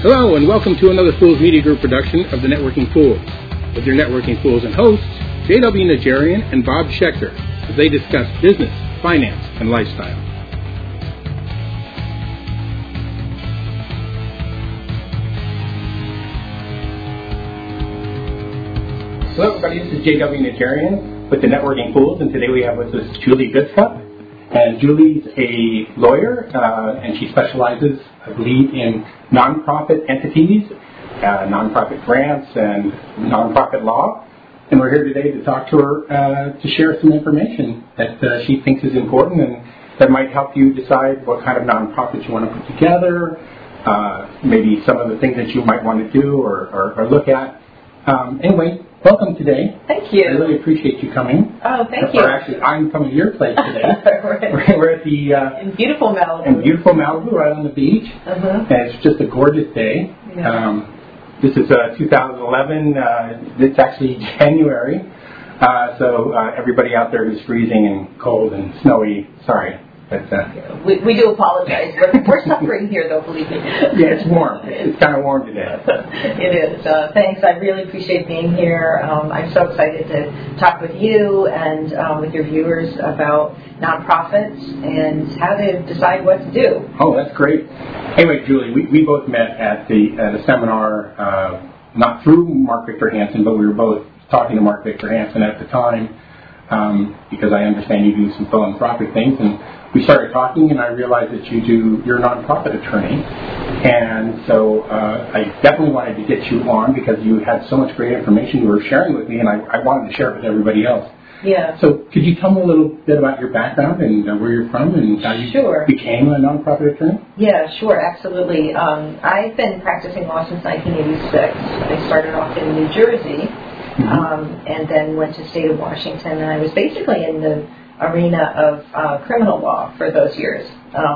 Hello, and welcome to another Fools Media Group production of the Networking Fools, with your Networking Fools and hosts, J.W. Najarian and Bob Schechter, as they discuss business, finance, and lifestyle. Hello, everybody. This is J.W. Najarian with the Networking Fools, and today we have with us Julie Biscup. And Julie's a lawyer, and she specializes, I believe, in nonprofit entities, nonprofit grants, and nonprofit law. And we're here today to talk to her to share some information that she thinks is important and that might help you decide what kind of nonprofits you want to put together, maybe some of the things that you might want to do or look at. Anyway, welcome today. Thank you. I really appreciate you coming. Oh, thank you. Or actually, I'm coming to your place today. We're at the... in beautiful Malibu. In beautiful Malibu, right on the beach. Uh-huh. And it's just a gorgeous day. Yeah. This is 2011. It's actually January. So everybody out there who's freezing and cold and snowy, sorry. But, we do apologize. We're suffering here, though, believe me. Yeah, it's warm. It's kind of warm today. It is. Thanks. I really appreciate being here. I'm so excited to talk with you and with your viewers about nonprofits and how to decide what to do. Oh, that's great. Anyway, Julie, we both met at a seminar, not through Mark Victor Hansen, but we were both talking to Mark Victor Hansen at the time because I understand you do some philanthropic things, and we started talking, and I realized that you're a nonprofit attorney, and so I definitely wanted to get you on because you had so much great information you were sharing with me, and I wanted to share it with everybody else. Yeah. So could you tell me a little bit about your background and where you're from and how you became a nonprofit attorney? Yeah, sure, absolutely. I've been practicing law since 1986. I started off in New Jersey, and then went to the state of Washington, and I was basically in the arena of criminal law for those years.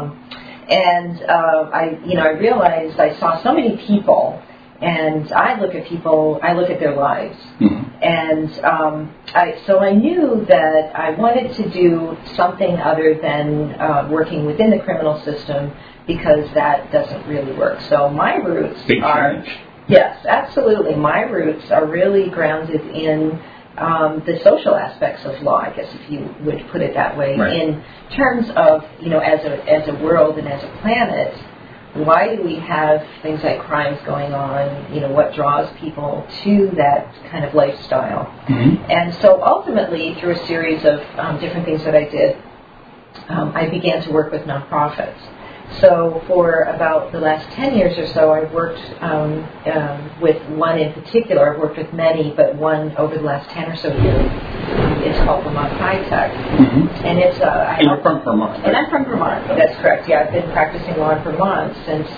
I realized I saw so many people, and I look at their lives. Mm-hmm. And so I knew that I wanted to do something other than working within the criminal system because that doesn't really work. So my roots are... Yes, absolutely. My roots are really grounded in the social aspects of law, I guess, if you would put it that way, right. In terms of, as a world and as a planet, why do we have things like crimes going on? What draws people to that kind of lifestyle? Mm-hmm. And so ultimately, through a series of different things that I did, I began to work with nonprofits. So for about the last 10 years or so, I've worked with one in particular. I've worked with many, but one over the last 10 or so years. It's called Vermont High Tech. Mm-hmm. And it's... and you're from Vermont. And I'm from Vermont. That's correct. Yeah, I've been practicing law in Vermont since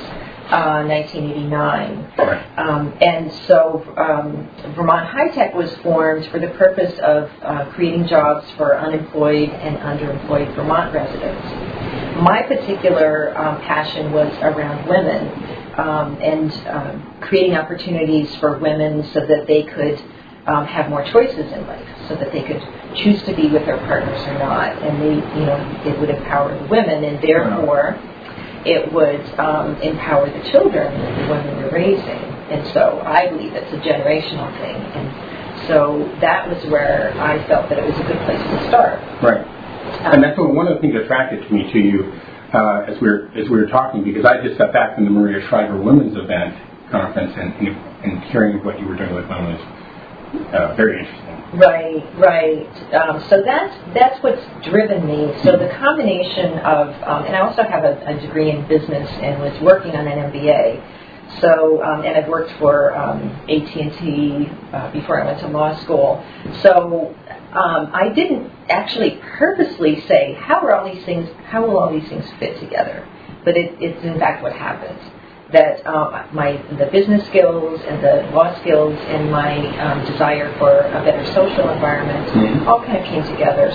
1989. Right. And so Vermont High Tech was formed for the purpose of creating jobs for unemployed and underemployed Vermont residents. My particular passion was around women and creating opportunities for women so that they could have more choices in life, so that they could choose to be with their partners or not, and it would empower the women, and therefore it would empower the children that the women were raising. And so I believe it's a generational thing, and so that was where I felt that it was a good place to start. Right. And that's one of the things that attracted me to you as we were talking, because I just got back from the Maria Shriver Women's Event conference, and hearing what you were doing with women was very interesting. Right. So that's what's driven me. So the combination of, and I also have a degree in business and was working on an MBA. So, and I've worked for AT&T before I went to law school. So I didn't actually purposely say, how will all these things fit together? But it's in fact what happened. That the business skills and the law skills and my desire for a better social environment all kind of came together.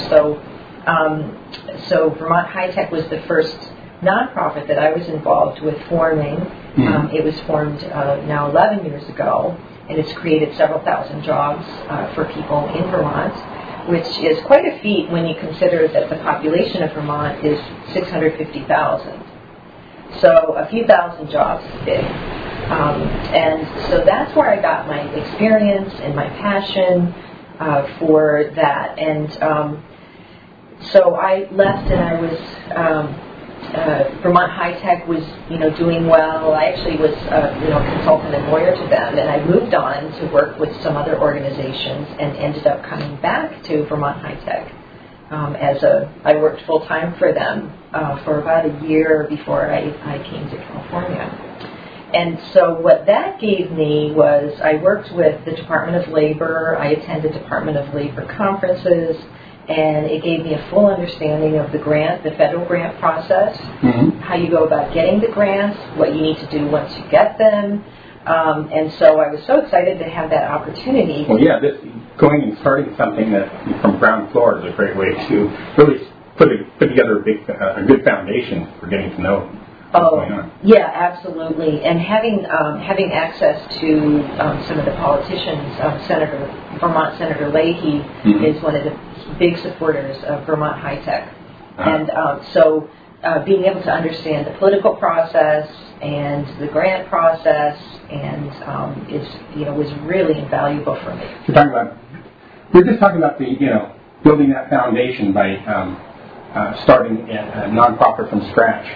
So Vermont High Tech was the first nonprofit that I was involved with forming. It was formed now 11 years ago, and it's created several thousand jobs for people in Vermont, which is quite a feat when you consider that the population of Vermont is 650,000. So a few thousand jobs is big. And so that's where I got my experience and my passion for that. And so I left, and I was Vermont High Tech was doing well. I actually was consultant and lawyer to them, and I moved on to work with some other organizations and ended up coming back to Vermont High Tech. I worked full time for them for about a year before I came to California. And so what that gave me was I worked with the Department of Labor. I attended Department of Labor conferences, and it gave me a full understanding of the federal grant process, how you go about getting the grants, what you need to do once you get them. And so I was so excited to have that opportunity. Well, yeah, going and starting something that from ground floor is a great way to really put together a good foundation for getting to know what's going on. Yeah, absolutely. And having access to some of the politicians, Vermont Senator Leahy is one of the big supporters of Vermont High Tech. And so being able to understand the political process and the grant process and was really invaluable for me. We're just talking about the building that foundation by starting a nonprofit from scratch.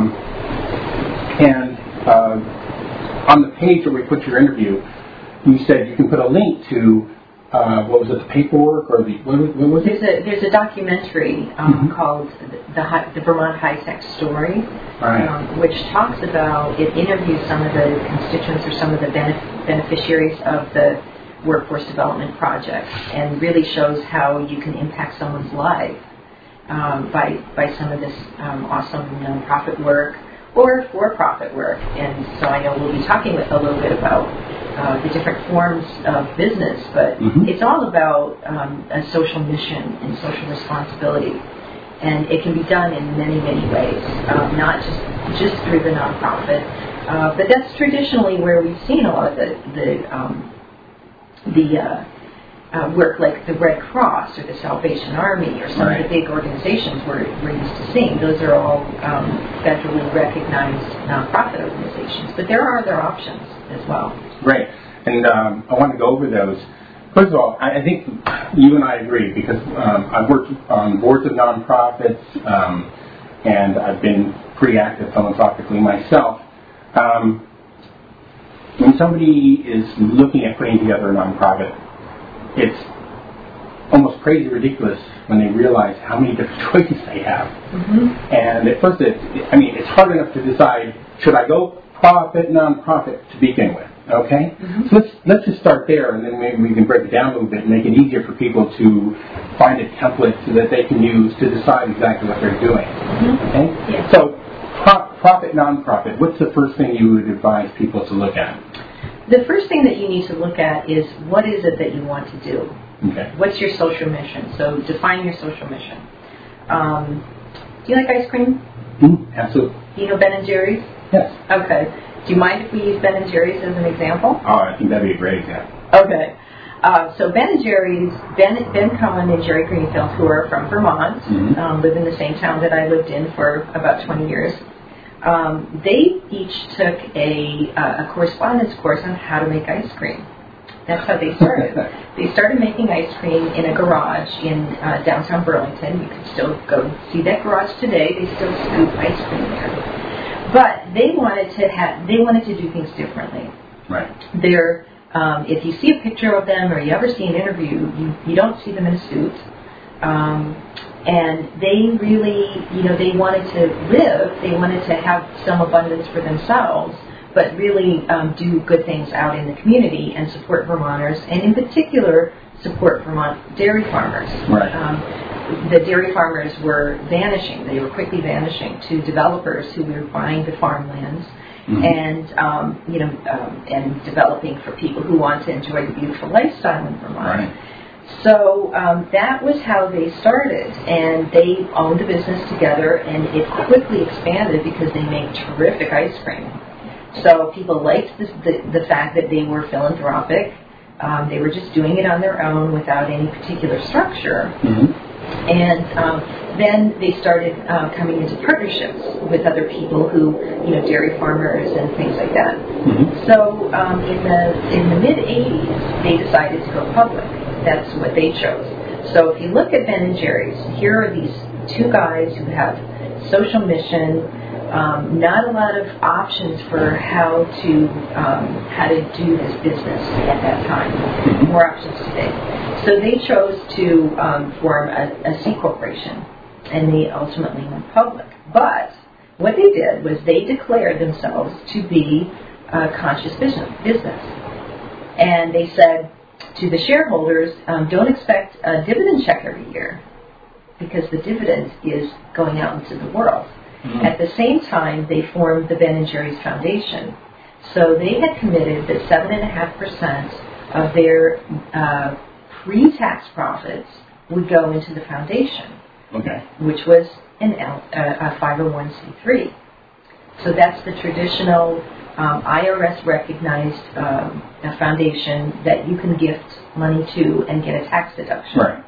And on the page where we put your interview, you said you can put a link to what was it, the paperwork or what was it? There's a documentary called the Vermont High Tech Story, which talks about, it interviews some of the constituents or some of the beneficiaries of the workforce development project, and really shows how you can impact someone's life by some of this awesome nonprofit work or for-profit work. And so I know we'll be talking a little bit about the different forms of business, but it's all about a social mission and social responsibility. And it can be done in many, many ways, not just through the nonprofit. But that's traditionally where we've seen a lot of the work, like the Red Cross or the Salvation Army or some of the big organizations we're used to seeing. Those are all federally recognized nonprofit organizations. But there are other options as well. Right. And I want to go over those. First of all, I think you and I agree, because I've worked on boards of nonprofits, and I've been pretty active philanthropically myself. When somebody is looking at putting together a nonprofit, it's almost crazy ridiculous when they realize how many different choices they have. And at first, it's hard enough to decide, should I go profit, nonprofit to begin with? Okay? So let's just start there, and then maybe we can break it down a little bit and make it easier for people to find a template so that they can use to decide exactly what they're doing. Okay? Yeah. So profit, nonprofit, what's the first thing you would advise people to look at? The first thing that you need to look at is, what is it that you want to do? Okay. What's your social mission? So define your social mission. Do you like ice cream? Absolutely. Do you know Ben & Jerry's? Yes. Okay. Do you mind if we use Ben & Jerry's as an example? Oh, I think that'd be a great example. Okay. So Ben & Jerry's, Ben Cohen and Jerry Greenfield, who are from Vermont, live in the same town that I lived in for about 20 years. They each took a correspondence course on how to make ice cream. That's how they started. They started making ice cream in a garage in downtown Burlington. You can still go see that garage today. They still scoop ice cream there. But they wanted to do things differently. Right. If you see a picture of them or you ever see an interview, you don't see them in a suit. And they really, they wanted to live. They wanted to have some abundance for themselves, but really do good things out in the community and support Vermonters, and in particular support Vermont dairy farmers. Right. The dairy farmers were vanishing. They were quickly vanishing to developers who were buying the farmlands and and developing for people who want to enjoy the beautiful lifestyle in Vermont. Right. So that was how they started, and they owned the business together, and it quickly expanded because they make terrific ice cream. So people liked the fact that they were philanthropic. They were just doing it on their own without any particular structure. And then they started coming into partnerships with other people who, dairy farmers and things like that. Mm-hmm. So in the mid-'80s, they decided to go public. That's what they chose. So if you look at Ben & Jerry's, here are these two guys who have social mission, not a lot of options for how to do this business at that time. More options today. So they chose to form a C corporation, and they ultimately went public. But what they did was they declared themselves to be a conscious business. And they said to the shareholders, don't expect a dividend check every year, because the dividend is going out into the world. Mm-hmm. At the same time, they formed the Ben & Jerry's Foundation. So they had committed that 7.5% of their pre-tax profits would go into the foundation, okay, which was a 501c3. So that's the traditional IRS-recognized foundation that you can gift money to and get a tax deduction. Right.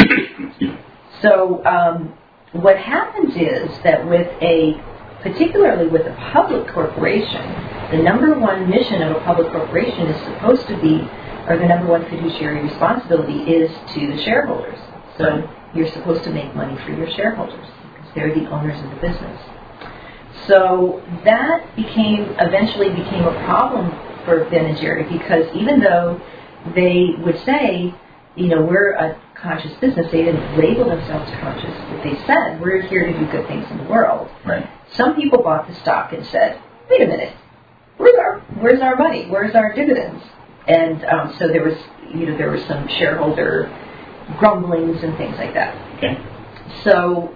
So what happens is that particularly with a public corporation, the number one mission of a public corporation is supposed to be, or the number one fiduciary responsibility is to the shareholders. So you're supposed to make money for your shareholders because they're the owners of the business. So that eventually became a problem for Ben & Jerry, because even though they would say, we're a conscious business, they didn't label themselves conscious, but they said, we're here to do good things in the world. Right. Some people bought the stock and said, wait a minute, where's our money? Where's our dividends? And so there was some shareholder grumblings and things like that. Okay. So,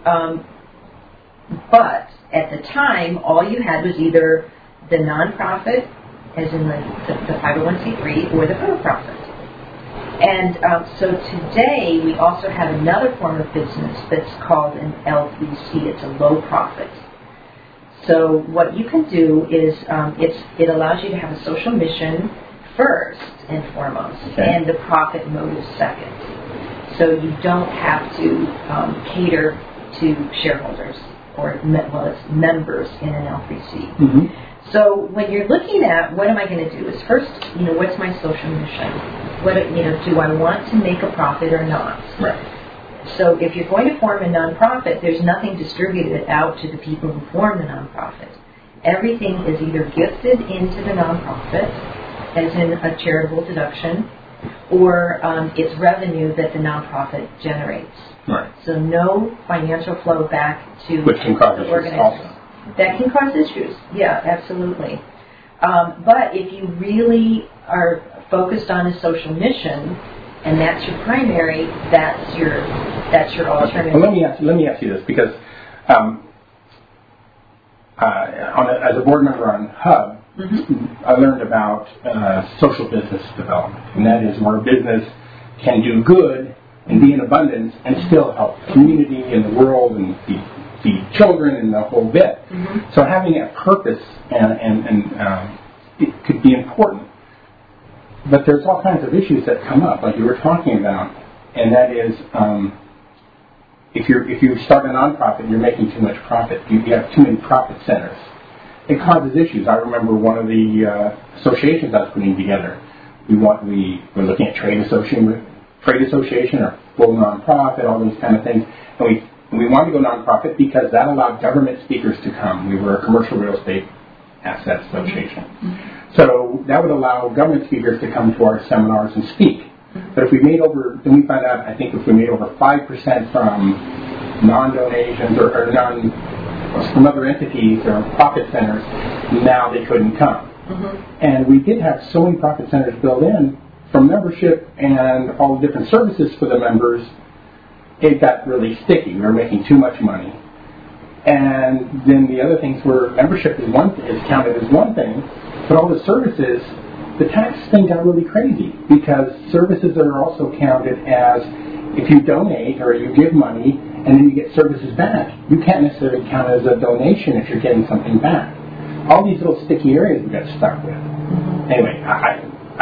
but at the time, all you had was either the nonprofit, as in the 501c3, or the for-profit. And so today, we also have another form of business that's called an L3C. It's a low profit. So what you can do is it allows you to have a social mission first and foremost, and the profit motive second. So you don't have to cater to shareholders or it's members in an L3C. Mm-hmm. So when you're looking at what am I going to do is first, what's my social mission? What do I want to make a profit or not? Right. So if you're going to form a nonprofit, there's nothing distributed out to the people who form the nonprofit. Everything is either gifted into the nonprofit, as in a charitable deduction, or it's revenue that the nonprofit generates. Right. So no financial flow back to which can cause the organization. That can cause issues. Yeah, absolutely. But if you really are focused on a social mission, and that's your primary, that's your alternative. Well, let me ask you this, because as a board member on Hub, mm-hmm. I learned about social business development, and that is where business can do good and be in abundance and still help the community and the world and the children and the whole bit. Mm-hmm. So having a purpose and it could be important. But there's all kinds of issues that come up, like you were talking about, and that is if you start a nonprofit, you're making too much profit. You have too many profit centers. It causes issues. I remember one of the associations I was putting together. We were looking at trade association or full nonprofit, all these kind of things, and we wanted to go nonprofit because that allowed government speakers to come. We were a commercial real estate asset association. Mm-hmm. So that would allow government speakers to come to our seminars and speak. Mm-hmm. But if we made then we found out, I think if we made over 5% from non-donations or from other entities or profit centers, now they couldn't come. Mm-hmm. And we did have so many profit centers built in from membership and all the different services for the members, it got really sticky. We were making too much money. And then the other things were membership is counted as one thing, but all the services, the tax thing got really crazy because services are also counted as if you donate or you give money and then you get services back. You can't necessarily count it as a donation if you're getting something back. All these little sticky areas we got stuck with. Anyway,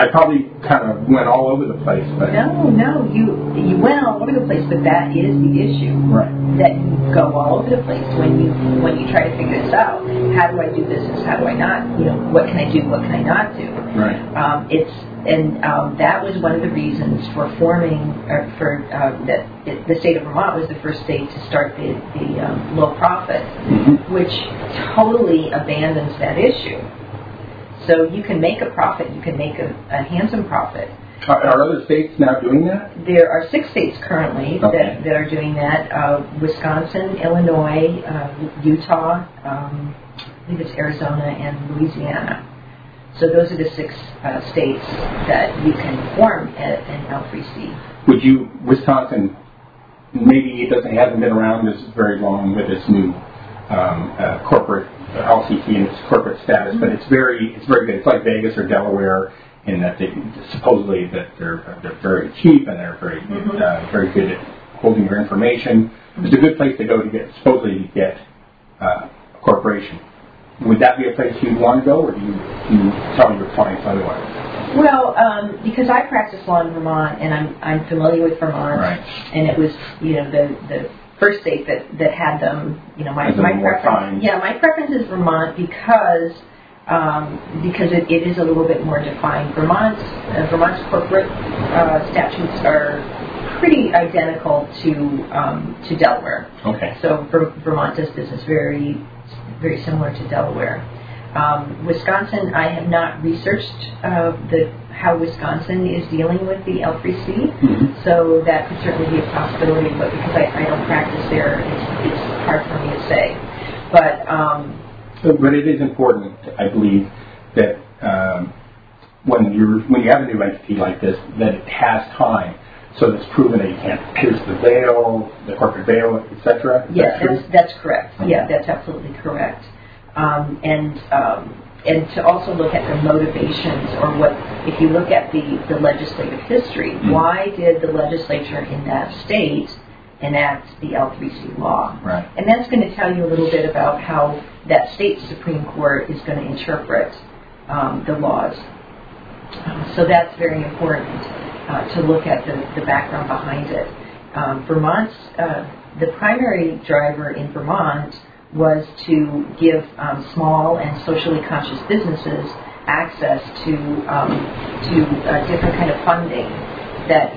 I probably kind of went all over the place, but no, you went all over the place, but that is the issue. Right. That you go all over the place when you try to figure this out. How do I do business? How do I not? What can I do? What can I not do? Right. That was one of the reasons for forming, the state of Vermont was the first state to start the low profit, which totally abandons that issue. So you can make a profit, you can make a handsome profit. Are other states now doing that? There are 6 states currently that are doing that. Wisconsin, Illinois, Utah, I believe it's Arizona, and Louisiana. So those are the 6 states that you can form an L3C. Wisconsin, maybe it hasn't been around this very long with its new corporate LCC and its corporate status, but it's very good. It's like Vegas or Delaware in that supposedly that they're very cheap and they're very good at holding your information. It's a good place to go to supposedly get a corporation. Would that be a place you'd want to go, or do you tell your clients otherwise? Well, because I practice law in Vermont and I'm familiar with Vermont, right. And it was the first state that had them. My preference. Yeah, my preference is Vermont because it is a little bit more defined. Vermont's corporate statutes are pretty identical to Delaware. Okay. So Vermont does business very, very similar to Delaware. Wisconsin, I have not researched how Wisconsin is dealing with the L3C, so that could certainly be a possibility, but because I don't practice there, it's hard for me to say. But it is important, I believe, that when you have a new entity like this, that it has time, so that it's proven that you can't pierce the veil, the corporate veil, etc. Yes, that's correct. Okay. Yeah, that's absolutely correct. And to also look at the motivations, or if you look at the legislative history, why did the legislature in that state enact the L3C law? Right. And that's going to tell you a little bit about how that state Supreme Court is going to interpret the laws. So that's very important to look at the background behind it. Vermont's, the primary driver in Vermont was to give small and socially conscious businesses access to different kind of funding that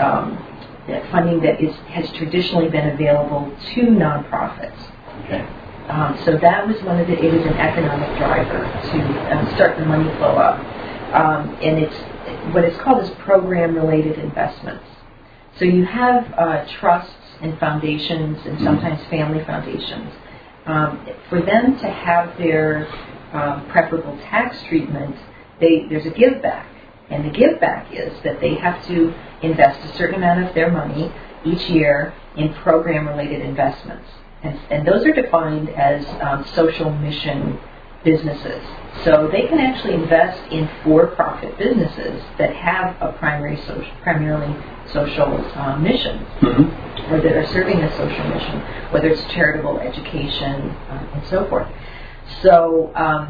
has traditionally been available to nonprofits. Okay. So that was it was an economic driver to start the money flow up, and it's what is called as program-related investments. So you have trusts and foundations, and sometimes family foundations. For them to have their preferable tax treatment, there's a give back. And the give back is that they have to invest a certain amount of their money each year in program-related investments. And those are defined as social mission businesses. So they can actually invest in for-profit businesses that have a primarily social mission, or that are serving a social mission, whether it's charitable, education, and so forth. So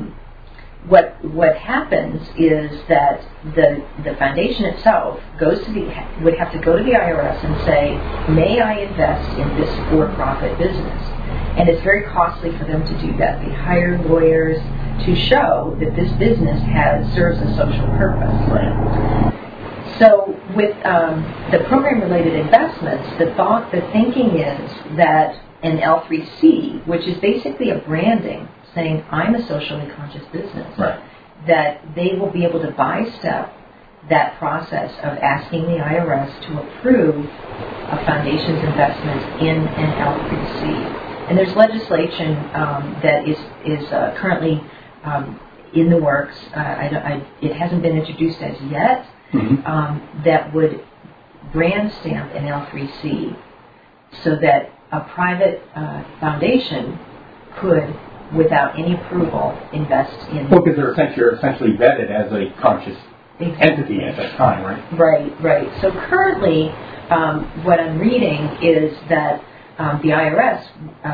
what happens is that the foundation itself would have to go to the IRS and say, may I invest in this for-profit business? And it's very costly for them to do that. They hire lawyers to show that this business serves a social purpose. Right. So with the program-related investments, the thinking is that an L3C, which is basically a branding, saying I'm a socially conscious business, right, that they will be able to bystep that process of asking the IRS to approve a foundation's investment in an L3C. And there's legislation that is currently in the works. It hasn't been introduced as yet. That would brand stamp an L3C so that a private foundation could, without any approval, invest in... Well, because you're essentially vetted as a conscious entity at that time, right? Right. So currently, what I'm reading is that the IRS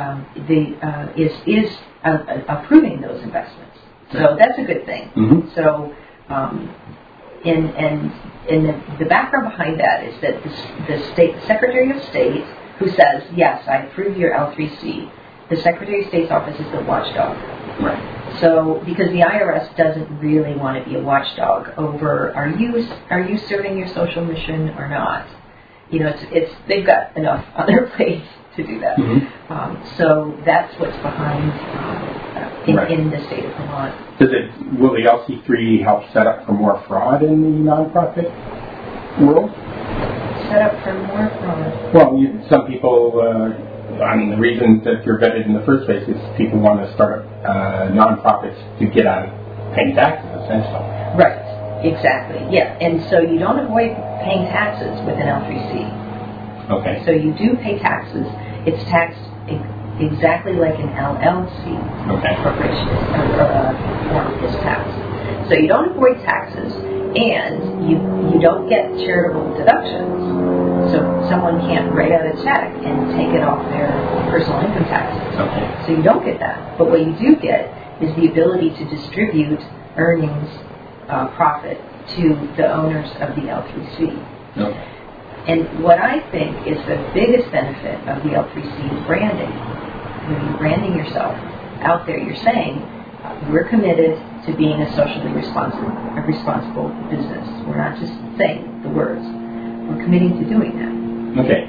is approving those investments. So that's a good thing. So And the background behind that is that the Secretary of State, who says, yes, I approve your L3C, the Secretary of State's office is the watchdog. Right. So, because the IRS doesn't really want to be a watchdog over, are you serving your social mission or not? They've got enough on their plate to do that. Mm-hmm. So that's what's behind in the state of Vermont. Will the LC3 help set up for more fraud in the nonprofit world? Set up for more fraud? Well, some people, the reason that you're vetted in the first place is people want to start nonprofits to get out of paying taxes, essentially. Right. Exactly, yeah. And so you don't avoid paying taxes with an L3C. Okay. So you do pay taxes. It's taxed exactly like an LLC. Okay. Corporation form is taxed. So you don't avoid taxes, and you don't get charitable deductions. So someone can't write out a check and take it off their personal income taxes. Okay. So you don't get that. But what you do get is the ability to distribute earnings, profit to the owners of the L3C. Okay. And what I think is the biggest benefit of the L3C is branding. When you're branding yourself out there, you're saying, we're committed to being a socially responsible business. We're not just saying the words. We're committing to doing that. Okay.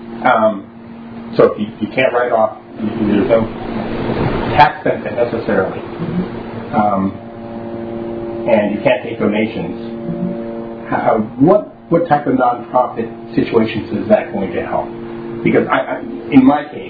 So if you can't write off, there's no tax benefit necessarily. Mm-hmm. And you can't take donations. What type of nonprofit situations is that going to help? Because in my case,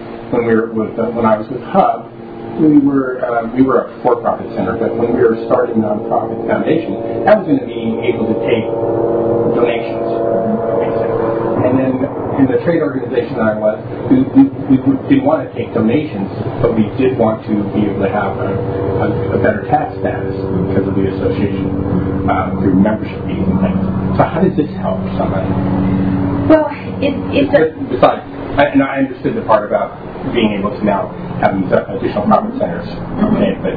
when I was with Hub, we were a for-profit center, but when we were starting Nonprofit Foundation, that was going to be able to take donations, basically. And then in the trade organization that I was, we didn't want to take donations, but we did want to be able to have a better tax status because of the association through membership fees and things. So how does this help somebody? Well, besides, and I understood the part about being able to now have these additional profit centers. Okay, but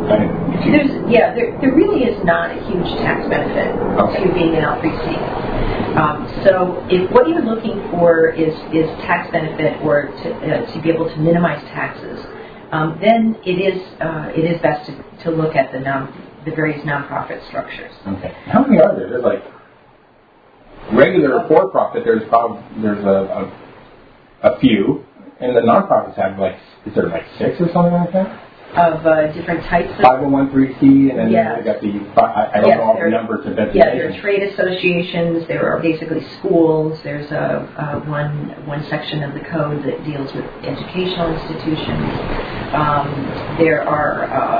there really is not a huge tax benefit to being an L3C. So if what you're looking for is tax benefit or to be able to minimize taxes, then it is best to look at the various nonprofit structures. Okay. How many are there? There's like regular for-profit. There's a few, and the nonprofits have is there 6 or something like that? Of different types of 501(c), and then they got the I don't know all the numbers of designations. Yeah, there are trade associations. There are basically schools. There's one section of the code that deals with educational institutions. There are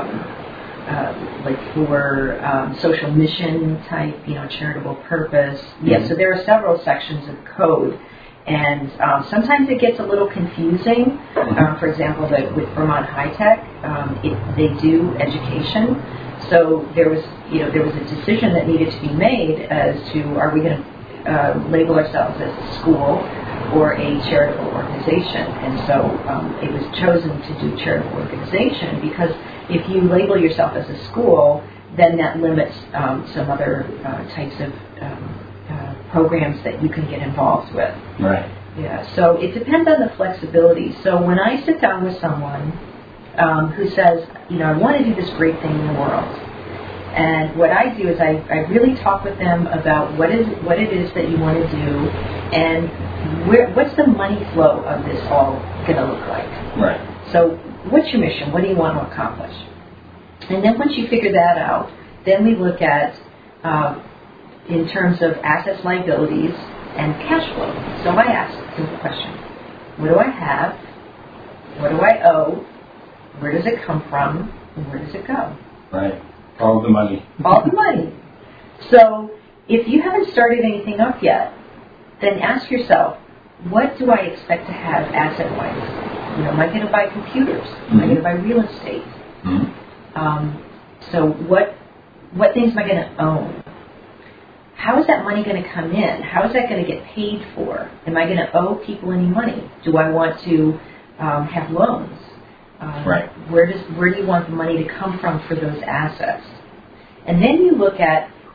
for social mission type, charitable purpose. Mm-hmm. Yeah, so there are several sections of code. And sometimes it gets a little confusing. For example, with Vermont High Tech, they do education. So there was a decision that needed to be made as to are we going to label ourselves as a school or a charitable organization. And so it was chosen to do charitable organization because if you label yourself as a school, then that limits some other types of programs that you can get involved with. Right. Yeah. So it depends on the flexibility. So when I sit down with someone who says, I want to do this great thing in the world, and what I do is I really talk with them about what it is that you want to do, and what's the money flow of this all going to look like. Right. So what's your mission? What do you want to accomplish? And then once you figure that out, then we look at in terms of assets, liabilities, and cash flow. So I ask a simple question. What do I have? What do I owe? Where does it come from? And where does it go? Right. All the money. All the money. So if you haven't started anything up yet, then ask yourself, what do I expect to have asset-wise? Am I going to buy computers? Am I going to buy real estate? Mm-hmm. So what things am I going to own? How is that money going to come in? How is that going to get paid for? Am I going to owe people any money? Do I want to have loans? Right. Where do you want the money to come from for those assets? And then you look at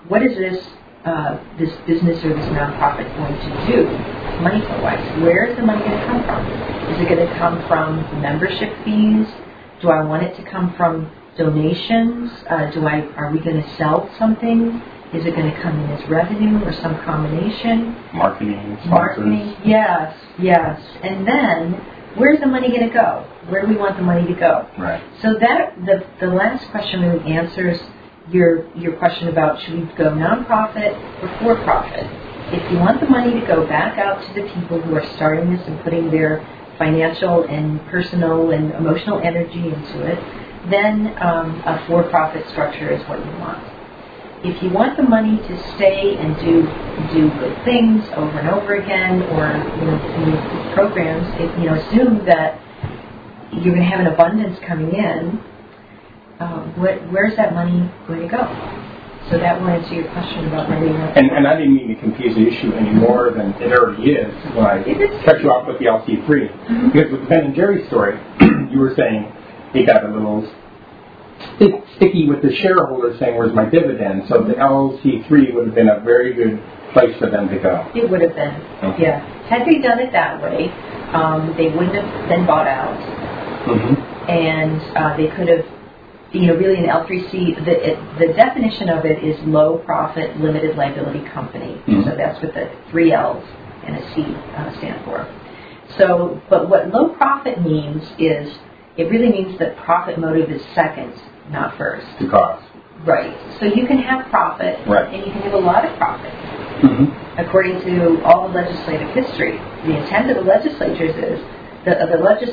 what is this business or this nonprofit going to do, money flow-wise? Where is the money going to come from? Is it going to come from membership fees? Do I want it to come from donations? Are we going to sell something? Is it going to come in as revenue or some combination? Marketing, sponsors. Marketing, yes. And then, where's the money going to go? Where do we want the money to go? Right. So that the last question really answers your question about should we go nonprofit or for-profit. If you want the money to go back out to the people who are starting this and putting their financial and personal and emotional energy into it, then a for-profit structure is what you want. If you want the money to stay and do good things over and over again, or programs, assume that you're going to have an abundance coming in. Where's that money going to go? So that will answer your question about whether you want. And I didn't mean to confuse the issue any more than it already is when I cut you off with the LC3. Mm-hmm. Because with the Ben and Jerry story, you were saying it got a little sticky with the shareholders saying, where's my dividend? So the LC3 would have been a very good place for them to go. It would have been, okay. Yeah. Had they done it that way, they wouldn't have been bought out. Mm-hmm. And they could have, really an L3C, the definition of it is low profit limited liability company. Mm-hmm. So that's what the 3 L's and a C stand for. So, but what low profit means is, it really means that profit motive is second, not first. The cost. Right. So you can have profit, right, and you can have a lot of profit. Mm-hmm. According to all the legislative history, the intent of the legislators is that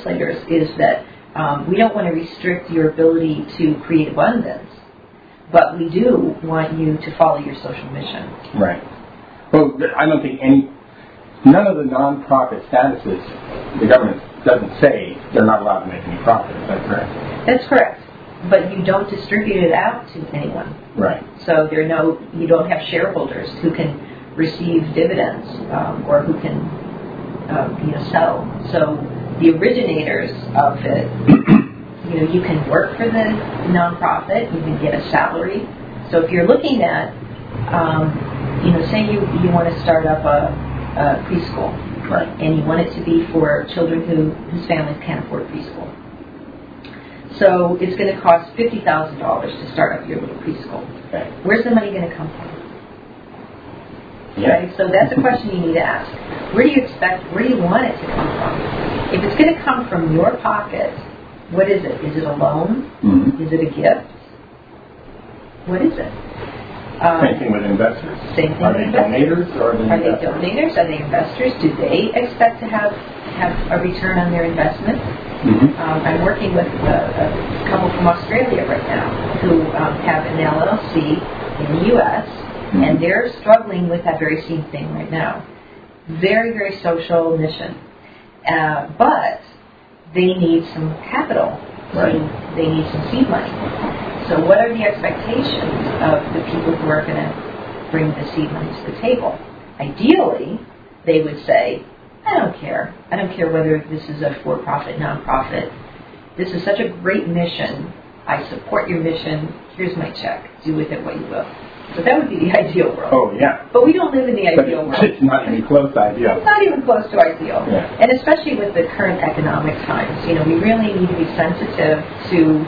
we don't want to restrict your ability to create abundance, but we do want you to follow your social mission. Right. Well, I don't think none of the non-profit statuses, the government doesn't say they're not allowed to make any profit. Is that correct? That's correct. But you don't distribute it out to anyone. Right. So you don't have shareholders who can receive dividends or who can sell. So the originators of it, you can work for the nonprofit, you can get a salary. So if you're looking at, say you want to start up a preschool, right, and you want it to be for children whose families can't afford preschool. So it's going to cost $50,000 to start up your little preschool. Okay. Where's the money going to come from? Yeah. Right? So that's a question you need to ask. Where do you want it to come from? If it's going to come from your pocket, what is it? Is it a loan? Mm-hmm. Is it a gift? What is it? Same thing with investors. Same thing. Are they donators or are they donators? Are they investors? Do they expect to have a return on their investment? Mm-hmm. I'm working with a couple from Australia right now who have an LLC in the U.S. Mm-hmm. and they're struggling with that very same thing right now. Very, very social mission, but they need some capital. Right. So they need some seed money. So what are the expectations of the people who are going to bring the seed money to the table? Ideally, they would say, I don't care. I don't care whether this is a for-profit, non-profit. This is such a great mission. I support your mission. Here's my check. Do with it what you will. So that would be the ideal world. Oh, yeah. But we don't live in the ideal world. It's not even close to ideal. It's not even close to ideal. Yeah. And especially with the current economic times. We really need to be sensitive to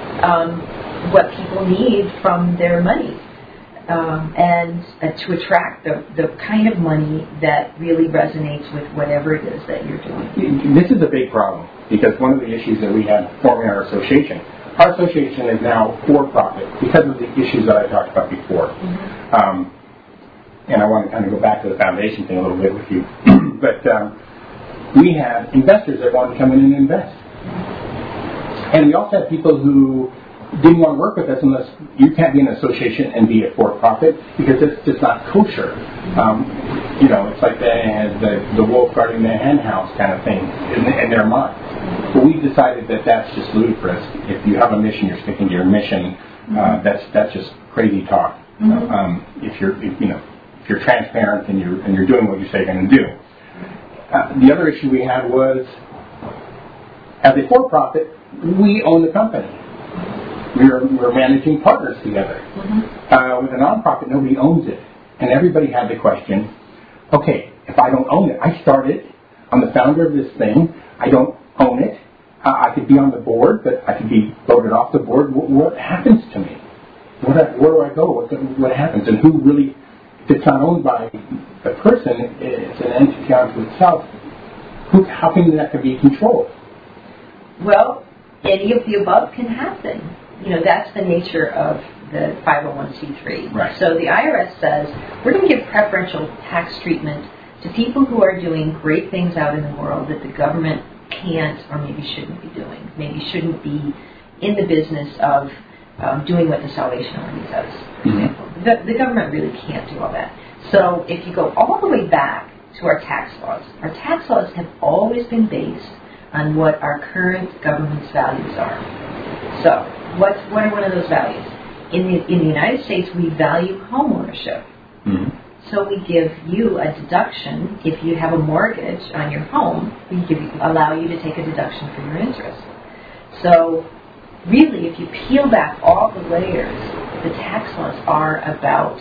what people need from their money. And to attract the kind of money that really resonates with whatever it is that you're doing. This is a big problem because one of the issues that we had forming our association is now for-profit because of the issues that I talked about before. Mm-hmm. And I want to kind of go back to the foundation thing a little bit with you. But we have investors that want to come in and invest. And we also have people who didn't want to work with us unless you can't be in an association and be a for-profit because it's just not kosher. It's like the wolf guarding the hen house kind of thing in their mind. But we decided that that's just ludicrous. If you have a mission, you're sticking to your mission. That's just crazy talk. Mm-hmm. If you're transparent and you're doing what you say you're going to do. The other issue we had was, as a for-profit, we own the company. we're managing partners together. With a nonprofit, nobody owns it. And everybody had the question, okay, if I don't own it, I started, I'm the founder of this thing, I don't own it, I could be on the board, but I could be voted off the board. What happens to me? Where do I go? What happens? And who really, if it's not owned by a person, it's an entity unto itself, how can that be controlled? Well, any of the above can happen. That's the nature of the 501c3. Right. So the IRS says, we're going to give preferential tax treatment to people who are doing great things out in the world that the government can't or maybe shouldn't be doing. Maybe shouldn't be in the business of doing what the Salvation Army does, for example. The government really can't do all that. So if you go all the way back to our tax laws have always been based on what our current government's values are. So what are one of those values? In the United States, we value home ownership. So we give you a deduction if you have a mortgage on your home. We allow you to take a deduction for your interest. So really, if you peel back all the layers, the tax laws are about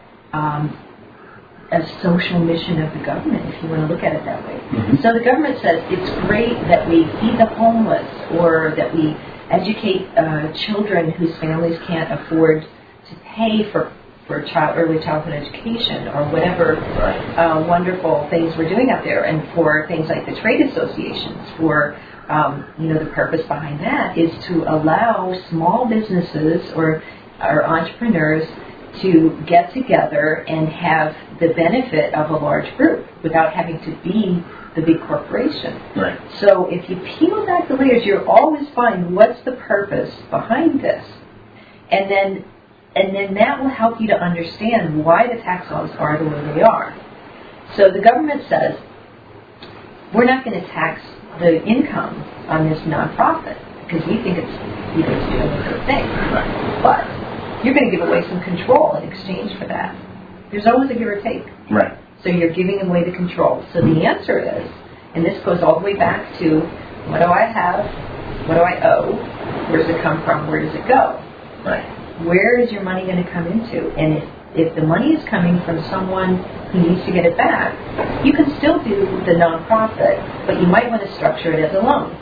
a social mission of the government, if you want to look at it that way. So the government says it's great that we feed the homeless or that we educate children whose families can't afford to pay for early childhood education or whatever wonderful things we're doing out there, and for things like the trade associations, for the purpose behind that is to allow small businesses or entrepreneurs to get together and have the benefit of a large group without having to be the big corporation. Right. So if you peel back the layers, you'll always find what's the purpose behind this. And then that will help you to understand why the tax laws are the way they are. So the government says, we're not going to tax the income on this nonprofit because we think it's doing a good thing. Right. But you're going to give away some control in exchange for that. There's always a give or take. Right. So you're giving away the control. So the answer is, and this goes all the way back to, what do I have? What do I owe? Where does it come from? Where does it go? Right. Where is your money going to come into? And if the money is coming from someone who needs to get it back, you can still do the nonprofit, but you might want to structure it as a loan,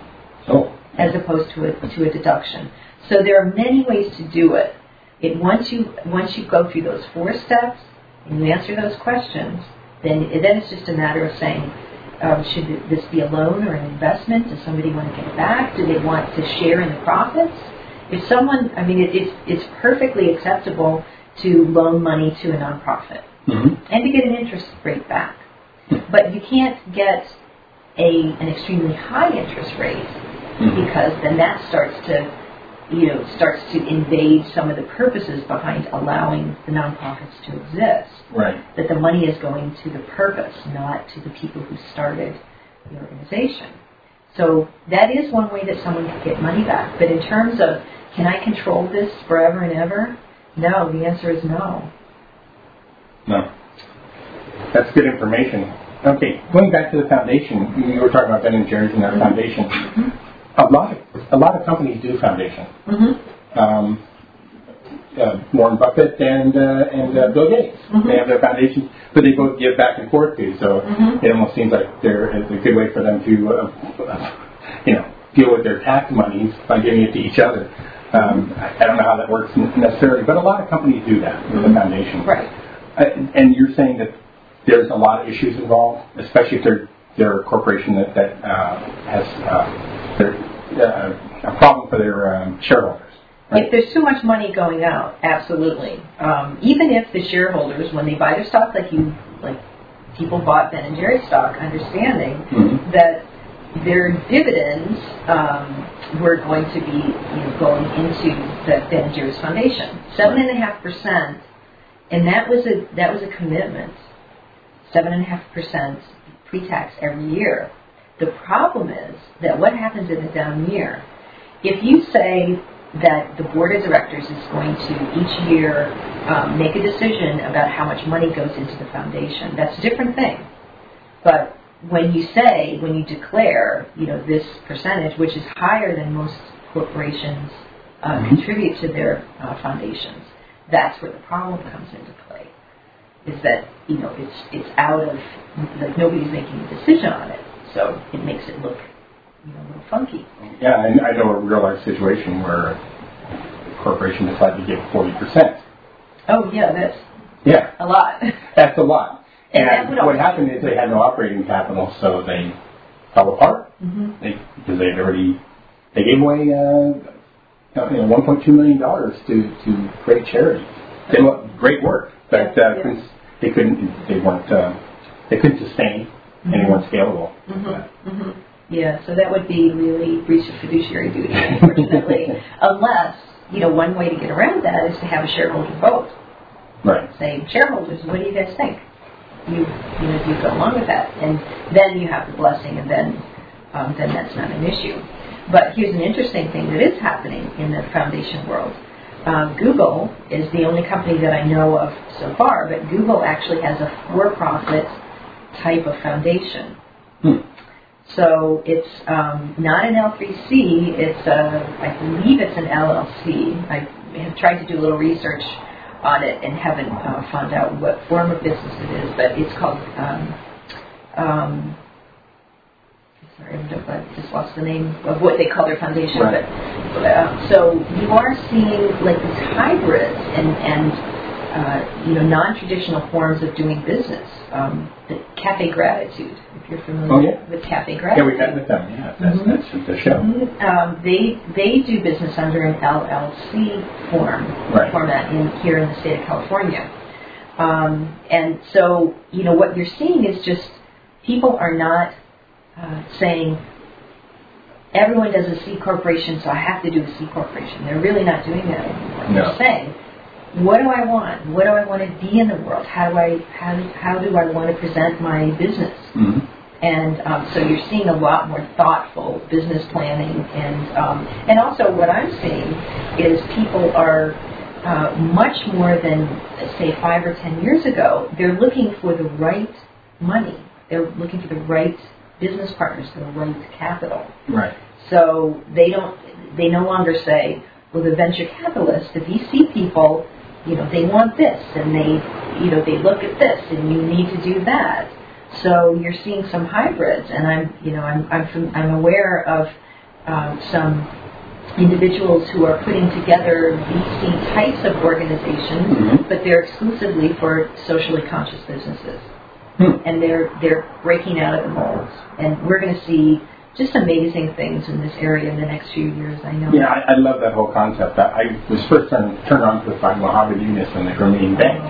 as opposed to a deduction. So there are many ways to do it. Once you go through those 4 steps and you answer those questions, then it's just a matter of saying, should this be a loan or an investment? Does somebody want to get it back? Do they want to share in the profits? If someone, it's perfectly acceptable to loan money to a nonprofit and to get an interest rate back. But you can't get an extremely high interest rate because then that starts to invade some of the purposes behind allowing the nonprofits to exist. Right. That the money is going to the purpose, not to the people who started the organization. So that is one way that someone can get money back. But in terms of, can I control this forever and ever? No, the answer is no. No. That's good information. Okay, going back to the foundation, you were talking about Ben and Jerry's and their foundation. A lot of companies do foundation. Warren Buffett and Bill Gates. They have their foundations, but they both give back and forth to. So it almost seems like it's a good way for them to, deal with their tax monies by giving it to each other. I don't know how that works necessarily, but a lot of companies do that with the foundation. Right. And you're saying that there's a lot of issues involved, especially if they're a corporation that has a problem for their shareholders. Right? If there's too much money going out, absolutely. Even if the shareholders, when they buy their stock, like people bought Ben and Jerry's stock, understanding that their dividends were going to be going into the Ben and Jerry's Foundation, 7.5%, and that was a commitment, 7.5% pre-tax every year. The problem is that what happens in a down year? If you say that the board of directors is going to each year make a decision about how much money goes into the foundation, that's a different thing. But when you declare, this percentage, which is higher than most corporations contribute to their foundations. That's where the problem comes into play. Is that it's out of nobody's making a decision on it, so it makes it look a little funky. Yeah, I know a real life situation where a corporation decided to give 40%. Oh yeah, that's a lot. That's a lot. And what happened is they had no operating capital, so they fell apart because they gave away $1.2 million to great charity. Great work, but they couldn't sustain, and they weren't scalable. Yeah, so that would be really breach of fiduciary duty, unfortunately, unless one way to get around that is to have a shareholder vote. Right. Say, shareholders, what do you guys think? Do you go along with that? And then you have the blessing, and then that's not an issue. But here's an interesting thing that is happening in the foundation world. Google is the only company that I know of so far, but Google actually has a for-profit type of foundation. So it's not an L3C, I believe it's an LLC. I have tried to do a little research on it and haven't found out what form of business it is, but it's called, sorry, I just lost the name of what they call their foundation. Right. But so you are seeing like these hybrids and non-traditional forms of doing business. The Cafe Gratitude, if you're familiar with Cafe Gratitude. Yeah, we met with them. Yeah, that's the show. They do business under an LLC format here in the state of California. And so, what you're seeing is just people are not saying, everyone does a C corporation, so I have to do a C corporation. They're really not doing that anymore. No. They're saying, what do I want? What do I want to be in the world? How do I want to present my business? And so you're seeing a lot more thoughtful business planning, and also what I'm seeing is people are much more than say 5 or 10 years ago. They're looking for the right money. They're looking for the right business partners, for the right capital. Right. So they no longer say, well, the venture capitalists, the VC people, they want this, and they look at this, and you need to do that. So you're seeing some hybrids, and I'm aware of some individuals who are putting together VC types of organizations, but they're exclusively for socially conscious businesses, and they're breaking out of the molds, and we're going to see just amazing things in this area in the next few years, I know. Yeah, I love that whole concept. I was first turned on to it by Mohammed Yunus and the Grameen Bank.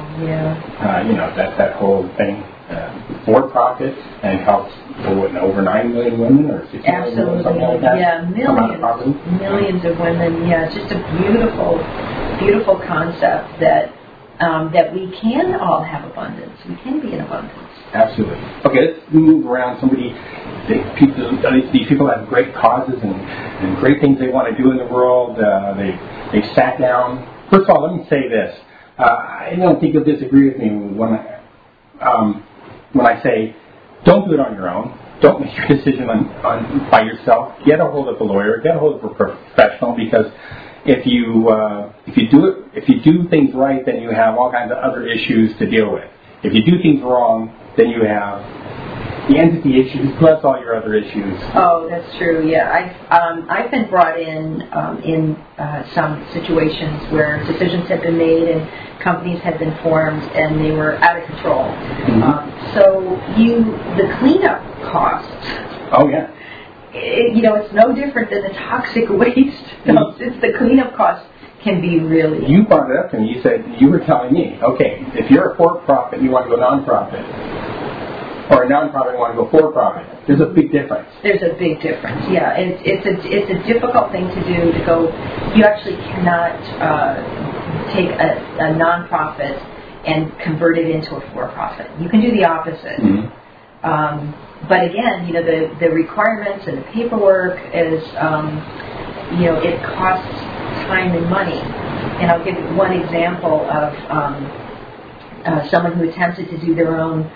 That whole thing, for-profit, and helps over 9 million women or 60 million women, something like that. Yeah, millions of women. Yeah, it's just a beautiful concept that we can all have abundance. We can be in abundance. Absolutely. Okay, let's move around. These people have great causes and great things they want to do in the world. They sat down. First of all, let me say this. I don't think you'll disagree with me when I say, don't do it on your own. Don't make your decision by yourself. Get a hold of a lawyer. Get a hold of a professional, because if you do things right, then you have all kinds of other issues to deal with. If you do things wrong, then you have the entity issues plus all your other issues. Oh, that's true. Yeah, I've been brought in some situations where decisions had been made and companies had been formed and they were out of control. So the cleanup costs. Oh yeah. It's no different than the toxic waste. It's the cleanup costs can be really. You brought it up to me. You were telling me, okay, if you're a for-profit, you want to go non-profit, or a non-profit, you want to go for-profit. There's a big difference. There's a big difference. Yeah, it's a difficult thing to do. To go, you actually cannot take a non-profit and convert it into a for-profit. You can do the opposite. But again, the requirements and the paperwork is, it costs time and money. And I'll give you one example of someone who attempted to do their own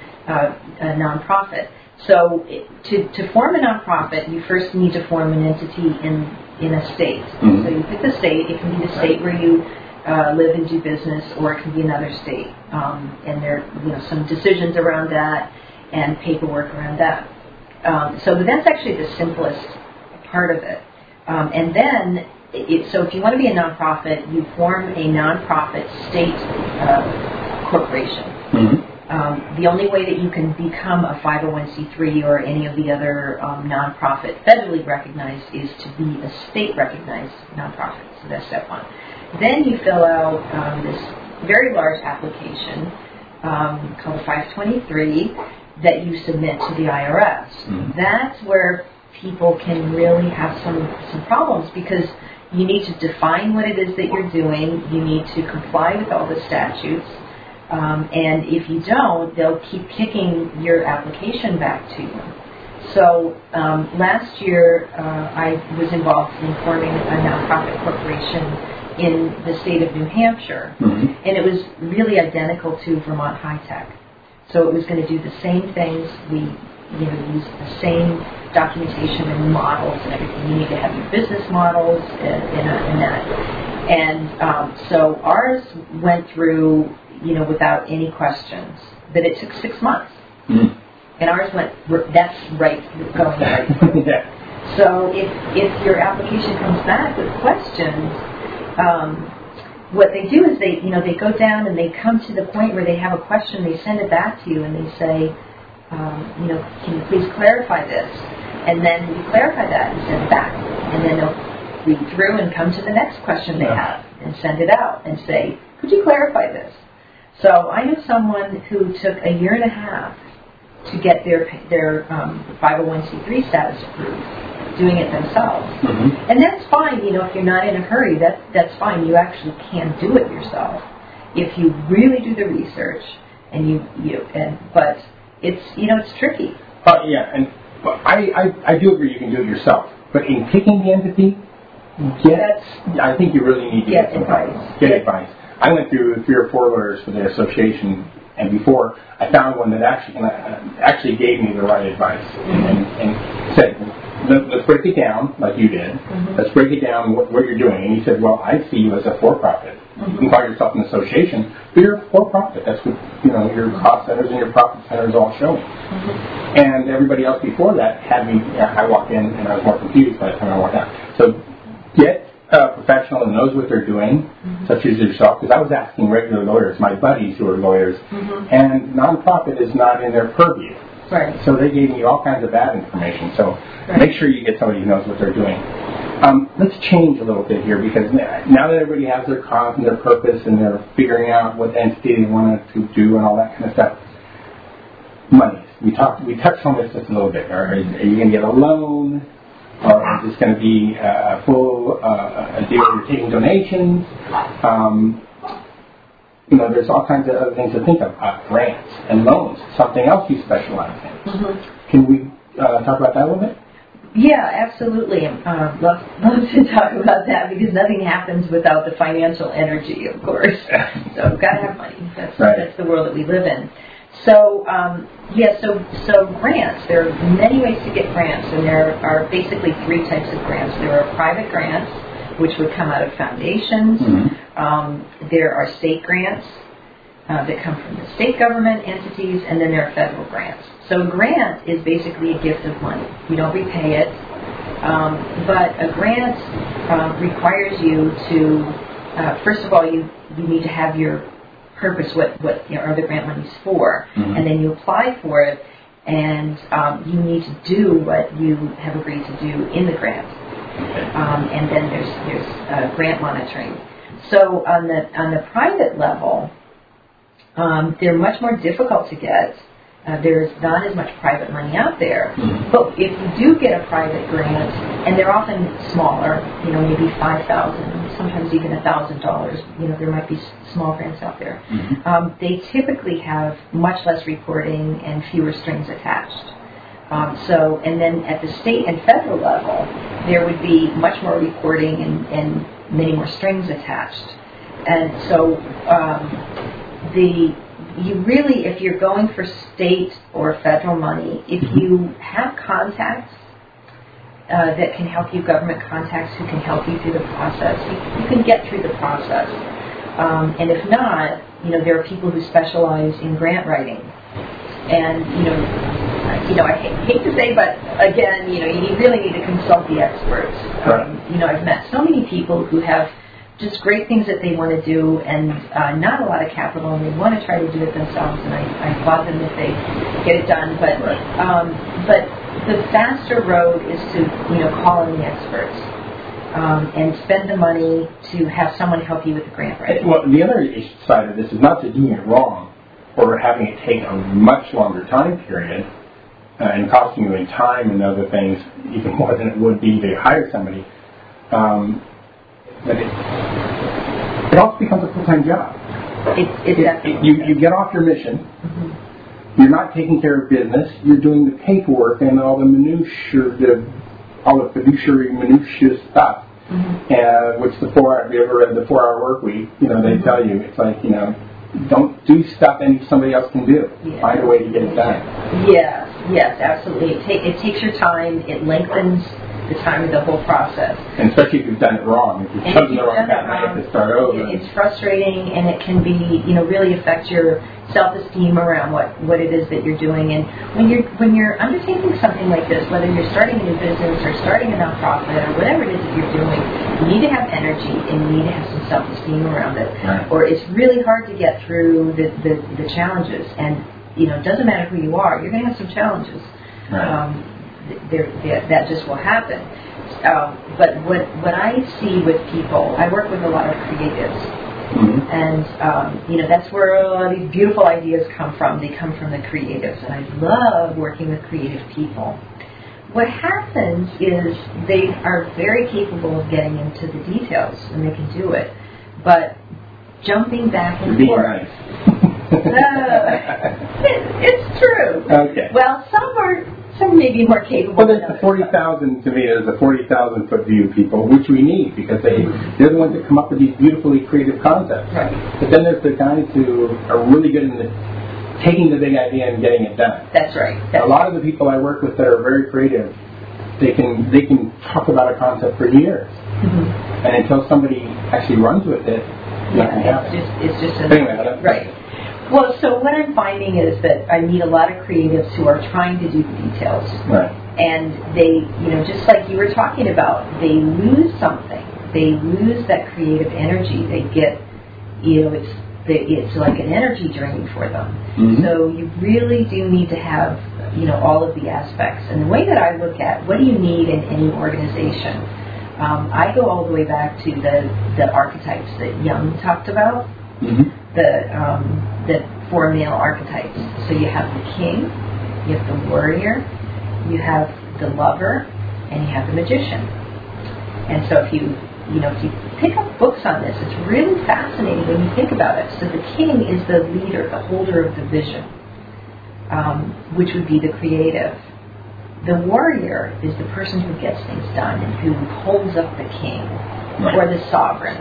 nonprofit. So to form a nonprofit, you first need to form an entity in a state. Mm-hmm. So you pick the state. It can be the state where you live and do business, or it can be another state. And there are some decisions around that and paperwork around that. So that's actually the simplest part of it. And then, so if you want to be a nonprofit, you form a nonprofit state corporation. Mm-hmm. The only way that you can become a 501c3 or any of the other nonprofit federally recognized is to be a state-recognized nonprofit. So that's step one. Then you fill out this very large application called a 523 that you submit to the IRS. Mm-hmm. That's where people can really have some problems, because you need to define what it is that you're doing. You need to comply with all the statutes. And if you don't, they'll keep kicking your application back to you. So last year, I was involved in forming a nonprofit corporation in the state of New Hampshire. Mm-hmm. And it was really identical to Vermont High Tech. So it was going to do the same things. We use the same documentation and models and everything. You need to have your business models and that. And so ours went through without any questions, but it took 6 months. Mm. And ours that's going right through. Yeah. So if your application comes back with questions, what they do is they go down and they come to the point where they have a question, they send it back to you and they say, can you please clarify this? And then you clarify that and send it back. And then they'll read through and come to the next question they have and send it out and say, could you clarify this? So I knew someone who took 1.5 years to get their 501c3 status approved, doing it themselves. Mm-hmm. And that's fine, if you're not in a hurry, that's fine. You actually can do it yourself if you really do the research but it's tricky. Yeah, and I do agree you can do it yourself, but in picking the entity, I think you really need to get some advice. Get advice. I went through 3 or 4 lawyers for the association, and before I found one that actually gave me the right advice and said, let's break it down like you did. Mm-hmm. Let's break it down what you're doing. And he said, well, I see you as a for-profit. Mm-hmm. You can call yourself an association, but you're a for-profit. That's what your cost centers and your profit centers all showing. Mm-hmm. And everybody else before that had me. I walked in and I was more confused by the time I walked out. So get a professional that knows what they're doing, mm-hmm. such as yourself, because I was asking regular lawyers, my buddies who are lawyers, mm-hmm. and nonprofit is not in their purview. Right. So they gave me all kinds of bad information. So make sure you get somebody who knows what they're doing. Let's change a little bit here, because now that everybody has their cause and their purpose and they're figuring out what entity they want to do and all that kind of stuff, money. We touched on this just a little bit. Are you going to get a loan? Or is this going to be a full a deal where you're taking donations? There's all kinds of other things to think of. Grants and loans, something else you specialize in. Mm-hmm. Can we talk about that a little bit? Yeah, absolutely. Love to talk about that, because nothing happens without the financial energy, of course. So we've got to have money. That's the world that we live in. So, so grants. There are many ways to get grants, and there are basically 3 types of grants. There are private grants, which would come out of foundations. Mm-hmm. There are state grants that come from the state government entities, and then there are federal grants. So a grant is basically a gift of money. You don't repay it, but a grant requires you to, first of all, you need to have your purpose, what are the grant monies for, mm-hmm. and then you apply for it, and you need to do what you have agreed to do in the grant. And then there's grant monitoring. So on the private level, they're much more difficult to get. There's not as much private money out there. Mm-hmm. But if you do get a private grant, and they're often smaller, maybe $5,000, sometimes even $1,000. There might be small grants out there. Mm-hmm. They typically have much less reporting and fewer strings attached. And then at the state and federal level, there would be much more reporting and many more strings attached. And so if you're going for state or federal money, if you have contacts that can help you, government contacts who can help you through the process. You can get through the process. And if not, there are people who specialize in grant writing. And, I hate to say, but again, you really need to consult the experts. I've met so many people who have just great things that they want to do and not a lot of capital, and they want to try to do it themselves, and I applaud them if they get it done. But the faster road is to call in the experts and spend the money to have someone help you with the grant writing. Well, the other side of this is not just doing it wrong or having it take a much longer time period and costing you in time and other things even more than it would be to hire somebody. But it also becomes a full-time job. You get off your mission. Mm-hmm. You're not taking care of business. You're doing the paperwork and all the minutiae stuff. Mm-hmm. Which have you ever read the 4-Hour Work Week? They tell you it's like don't do stuff somebody else can do. Yeah. Find a way to get it done. Yes, absolutely. It takes your time. It lengthens the time of the whole process. And especially if you've done it wrong. If you've chosen the wrong path, you have to start over. It's frustrating, and it can be, really affect your self-esteem around what it is that you're doing. And when you're undertaking something like this, whether you're starting a new business or starting a nonprofit or whatever it is that you're doing, you need to have energy and you need to have some self-esteem around it. Right. Or it's really hard to get through the challenges. And it doesn't matter who you are, you're going to have some challenges. Right. That just will happen. But what I see with people, I work with a lot of creatives. Mm-hmm. And, that's where a lot of these beautiful ideas come from. They come from the creatives. And I love working with creative people. What happens is they are very capable of getting into the details, and they can do it. But jumping back and forth. Nice. It's true. Okay. Well, some may be more capable. Well, there's the 40,000, to me, there's the 40,000-foot view people, which we need, because they're the ones that come up with these beautifully creative concepts. Right. But then there's the guys who are really good in taking the big idea and getting it done. That's right. A lot of the people I work with that are very creative, they can talk about a concept for years. Mm-hmm. And until somebody actually runs with it, nothing happens. It's just anyway, right. Well, so what I'm finding is that I meet a lot of creatives who are trying to do the details. Right. And they, just like you were talking about, they lose something. They lose that creative energy. They get, it's like an energy drain for them. Mm-hmm. So you really do need to have, all of the aspects. And the way that I look at what do you need in any organization, I go all the way back to the archetypes that Jung talked about. Mm-hmm. The 4 male archetypes. So you have the king, you have the warrior, you have the lover, and you have the magician. And so if you pick up books on this, it's really fascinating when you think about it. So the king is the leader, the holder of the vision, which would be the creative. The warrior is the person who gets things done and who holds up the king, right, or the sovereign.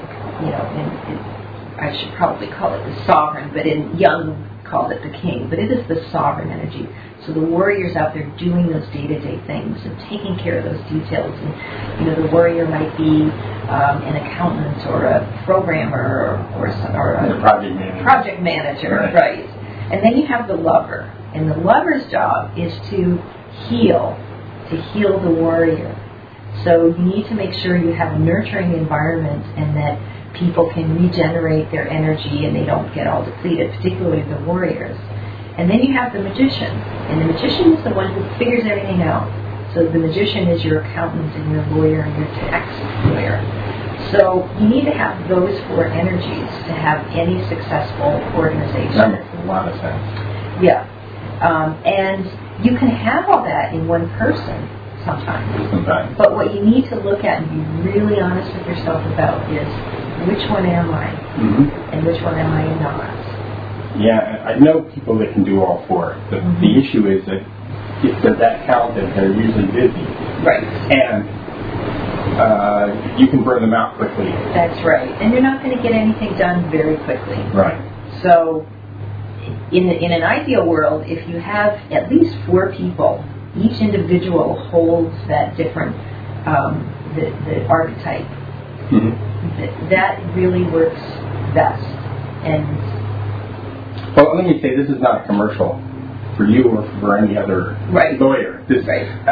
I should probably call it the sovereign, but in Jung called it the king. But it is the sovereign energy. So the warrior's out there doing those day-to-day things and taking care of those details. And the warrior might be an accountant or a programmer or a project manager, right? And then you have the lover, and the lover's job is to heal the warrior. So you need to make sure you have a nurturing environment and that people can regenerate their energy and they don't get all depleted, particularly the warriors. And then you have the magician. And the magician is the one who figures everything out. So the magician is your accountant and your lawyer and your tax lawyer. So you need to have those 4 energies to have any successful organization. That makes a lot of sense. Yeah. And you can have all that in one person sometimes. But what you need to look at and be really honest with yourself about is, which one am I? Mm-hmm. And which one am I not? Yeah, I know people that can do all 4. The issue is that if they're that talented, they're usually busy. Right. And you can burn them out quickly. That's right. And you're not going to get anything done very quickly. Right. So in an ideal world, if you have at least 4 people, each individual holds that different the archetype. Mm-hmm. That really works best. And well, let me say, this is not a commercial for you or for any other lawyer. This,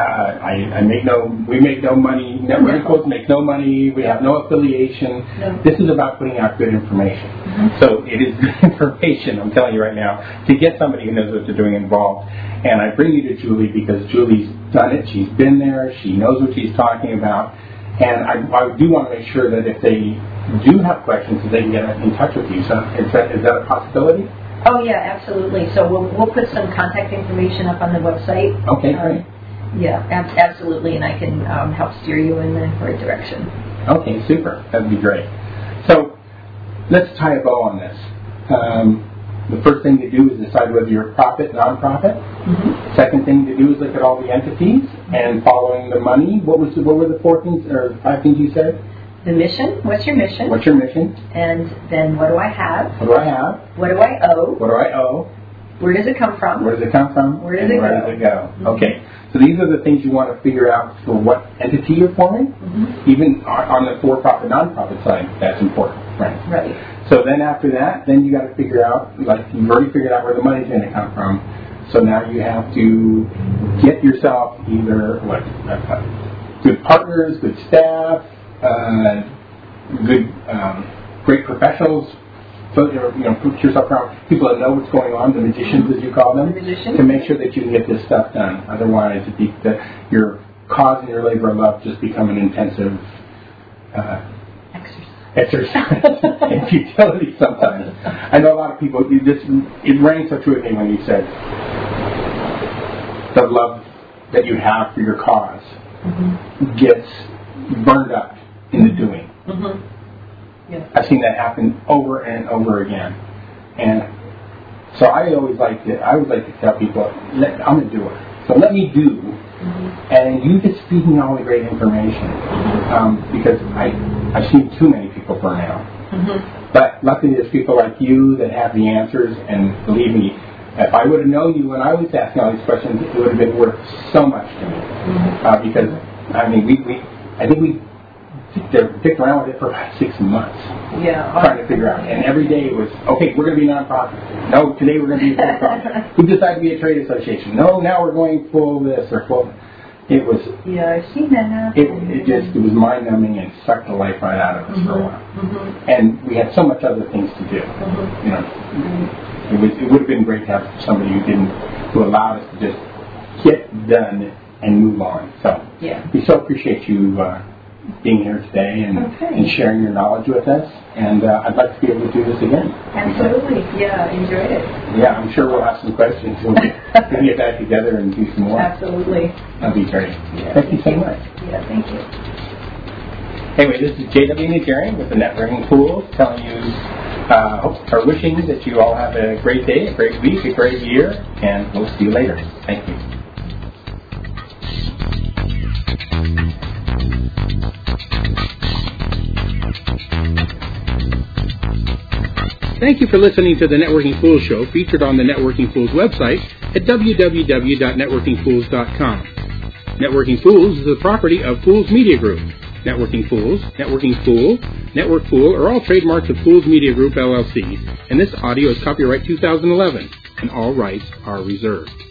we make no money. Networking Quotes makes no money. We have no affiliation. No. This is about putting out good information. Mm-hmm. So it is good information, I'm telling you right now, to get somebody who knows what they're doing involved. And I bring you to Julie because Julie's done it. She's been there. She knows what she's talking about. And I do want to make sure that if they do have questions, that they can get in touch with you. So is that a possibility? Oh yeah, absolutely. So we'll put some contact information up on the website. Okay, great. Yeah, absolutely, and I can help steer you in the right direction. Okay, super. That'd be great. So let's tie a bow on this. The first thing to do is decide whether you're profit, non-profit. Mm-hmm. Second thing to do is look at all the entities and following the money. What were the 4 things or 5 things you said? The mission. What's your mission? What's your mission? And then what do I have? What do I have? What do I owe? What do I owe? Where does it come from? Where does it come from? Where does it go? Mm-hmm. Okay. So these are the things you want to figure out for what entity you're forming. Mm-hmm. Even on the for-profit, non-profit side, that's important. Right. So then after that, then you got to figure out, like you've already figured out where the money's going to come from. So now you have to get yourself either good partners, good staff, great professionals. So put yourself around people that know what's going on, the magicians as you call them, to make sure that you can get this stuff done. Otherwise, your cause and your labor of love just become an intensive exercise and futility sometimes. I know a lot of people. It rang so true with me when you said the love that you have for your cause gets burned up in the doing. Mm-hmm. Yeah. I've seen that happen over and over again, and so I always like to tell people, I'm a doer. So let me do, and you just feed me all the great information, because I've seen too many people burn out. Mm-hmm. But luckily, there's people like you that have the answers, and believe me, if I would have known you when I was asking all these questions, it would have been worth so much to me. Because I think we dicked around with it for about 6 months. Yeah. Trying to figure out. And every day it was, okay, we're going to be nonprofit. No, today we're going to be a for-profit. We decided to be a trade association. No, now we're going full this or full. It was. Yeah, I've seen that happen. It was mind-numbing and sucked the life right out of us for a while. Mm-hmm. And we had so much other things to do. Mm-hmm. It would have been great to have somebody who allowed us to just get done and move on. So we so appreciate you being here today and sharing your knowledge with us. And I'd like to be able to do this again. Absolutely. Yeah, enjoyed it. Yeah, I'm sure we'll have some questions. We'll get back together and do some more. Absolutely. That'd be great. Yeah, thank you so much. Yeah, thank you. Anyway, this is J.W. Nigerian with the Networking Fools telling you, or wishing that you all have a great day, a great week, a great year, and we'll see you later. Thank you. Thank you for listening to the Networking Fools Show, featured on the Networking Fools website at www.networkingfools.com. Networking Fools is the property of Fools Media Group. Networking Fools, Networking Fool, Network Fool are all trademarks of Fools Media Group, LLC, and this audio is copyright 2011, and all rights are reserved.